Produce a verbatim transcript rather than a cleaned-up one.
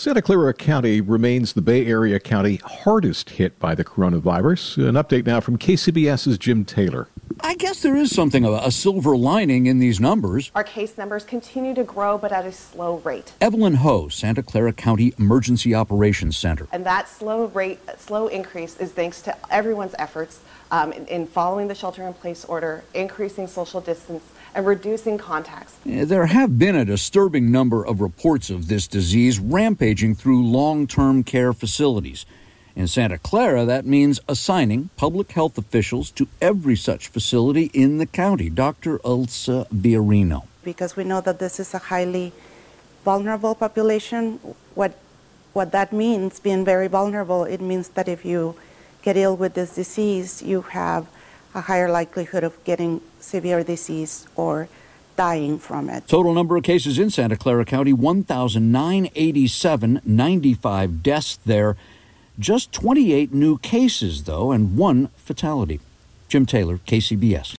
Santa Clara County remains the Bay Area county hardest hit by the coronavirus. An update now from KCBS's Jim Taylor. I guess there is something of a silver lining in these numbers. Our case numbers continue to grow, but at a slow rate. Evelyn Ho, Santa Clara County Emergency Operations Center. And that slow rate, slow increase is thanks to everyone's efforts um, in, in following the shelter-in-place order, increasing social distance, and reducing contacts. There have been a disturbing number of reports of this disease rampaging through long-term care facilities. In Santa Clara, that means assigning public health officials to every such facility in the county. Doctor Elsa Biarino. Because we know that this is a highly vulnerable population. What, what that means, being very vulnerable, it means that if you get ill with this disease, you have a higher likelihood of getting severe disease or dying from it. Total number of cases in Santa Clara County, one thousand nine hundred eighty-seven, ninety-five deaths there. Just twenty-eight new cases, though, and one fatality. Jim Taylor, K C B S.